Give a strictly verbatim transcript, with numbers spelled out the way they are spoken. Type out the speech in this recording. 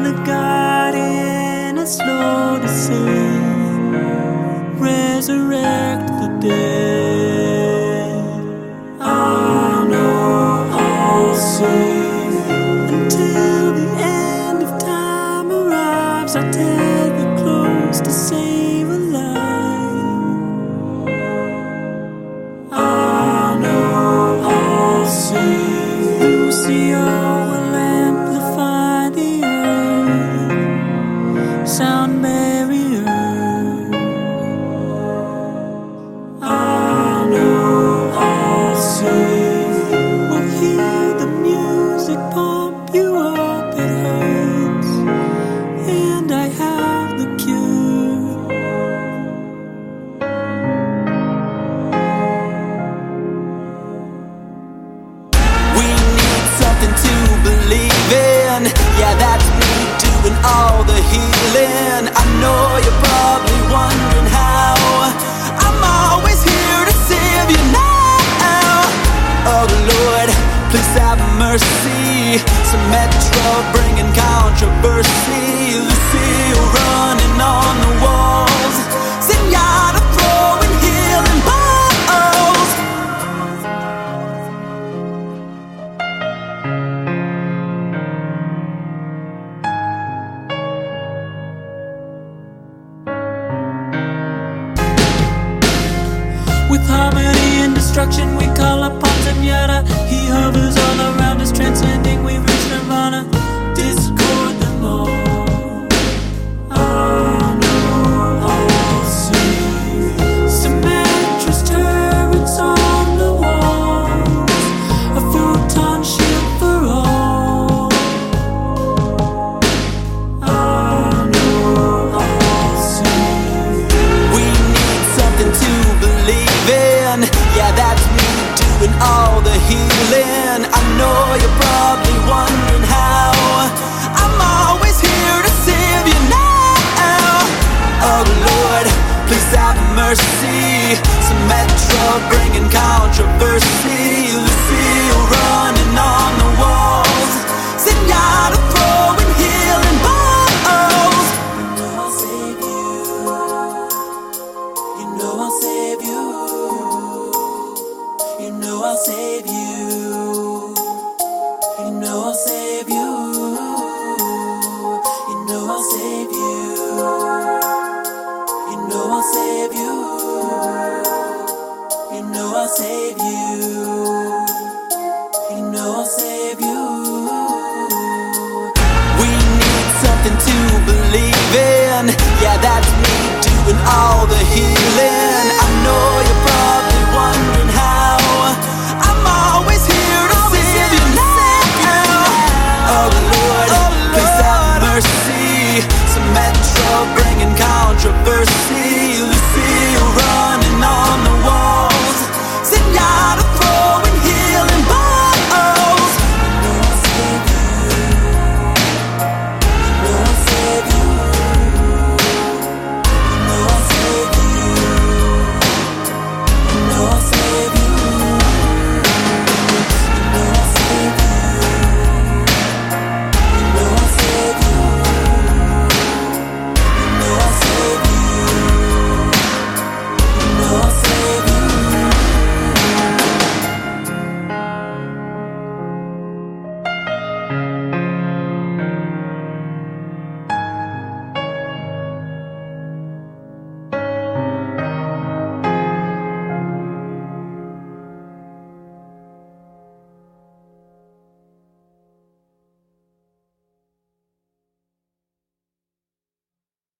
the guardian and slow to sin, resurrect the dead. I know I'll sing until the end of time arrives. I'll take the close to save a life. I know I'll sing. Lucio will amplify the earth, sound barrier. I know I'll sing. We'll hear the music pump you up, it hurts, and I have the cure. We need something to believe in. Yeah, that's me doing all the healing. I know you're probably wondering how. I'm always here to save you now. Oh Lord, please have mercy. Some Metro bringing controversy. Lucille running on the walls. Zenyatta throwing healing balls. With harmony and destruction we call upon Zenyatta. He hovers all around us, transcending, we reach nirvana. Discord them all. I know I'll sing. Symmetra's turrets on the walls, a photon shield for all. I know I'll sing. We need something to believe in. Yeah, that's me doing all the healing. I know you're probably wondering how. I'm always here to save you now. Oh Lord, please have mercy. Some Metro bringing controversy. Lucille running on the walls. Zenyatta throwing healing balls. You know I'll save you. You know I'll save you. You know I'll save you. You know I'll save you. You know I'll save you. You know I'll save you. You know I'll save you. We need something to believe in. Yeah, that's me doing all the healing.